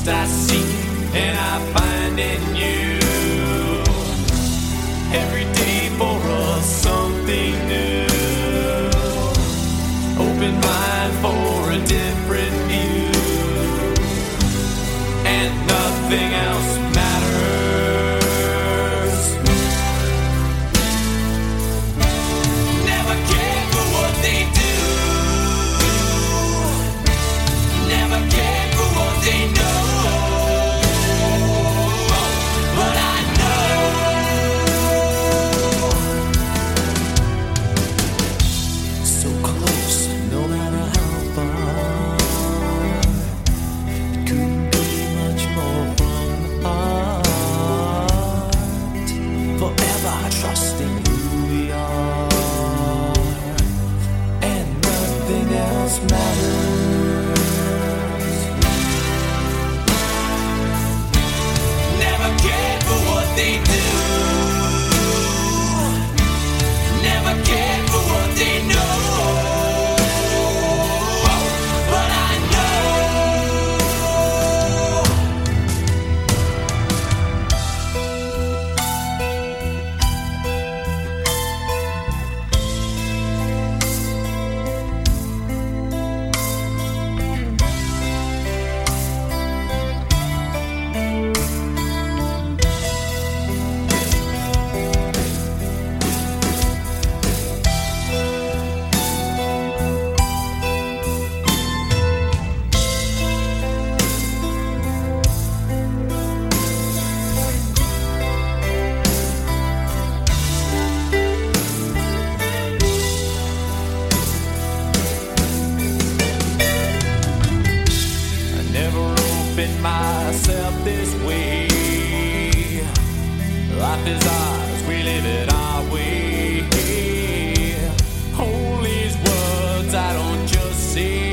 I seek and I find in you. Every day for us something new. Open mind for a different view. And nothing else matters. Never care for what they do. Never care for what they know. But I know so close, no matter how far. It couldn't be much more from the heart. Forever trusting who we are, and nothing else matters. Never cared for what they do. Never cared for what they know. But I know I never opened myself this way. Life is ours, we live it our way. Hold these words I don't just say.